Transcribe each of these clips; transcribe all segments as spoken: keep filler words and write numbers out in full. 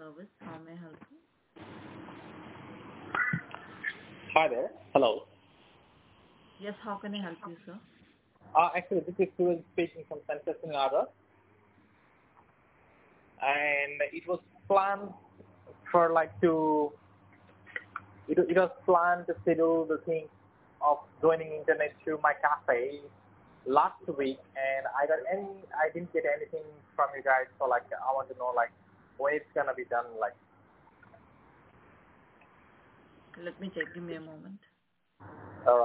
service. How may I help you? Hi there. Hello. Yes, how can I help you, sir? Uh, actually, this is Suraj speaking from Census in Agra, and it was planned for like to it, it was planned to schedule the thing of joining internet through my cafe last week, and I got any I didn't get anything from you guys. So like I want to know like when it's gonna be done. Like Let me check. Give me a moment. uh,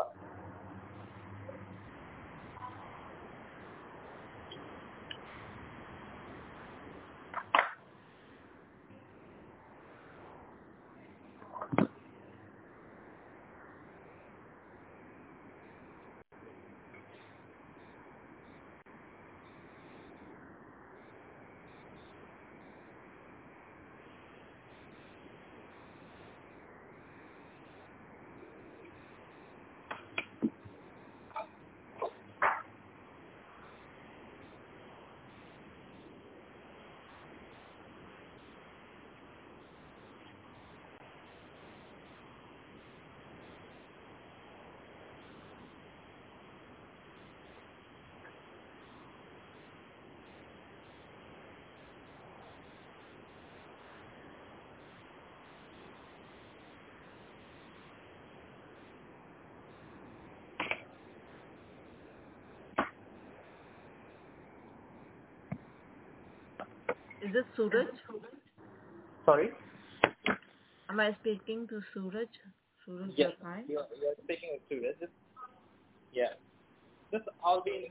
Is it Suraj? sorry. Am I speaking to Suraj? Suraj, Yes, your client? you're you're speaking with Suraj. Yeah. Just I'll be.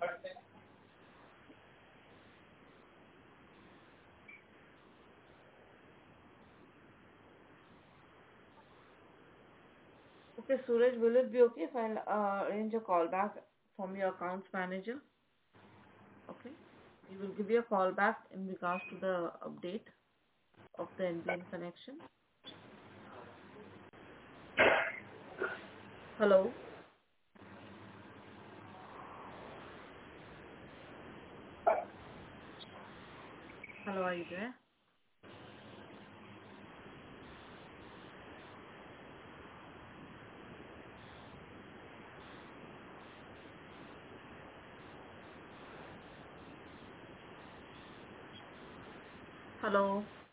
Okay, Suraj, will it be okay if I uh, arrange a call back from your accounts manager? Okay. He will give you a call back in regards to the update of the N B N connection. Hello? Hello, are you there? Hello?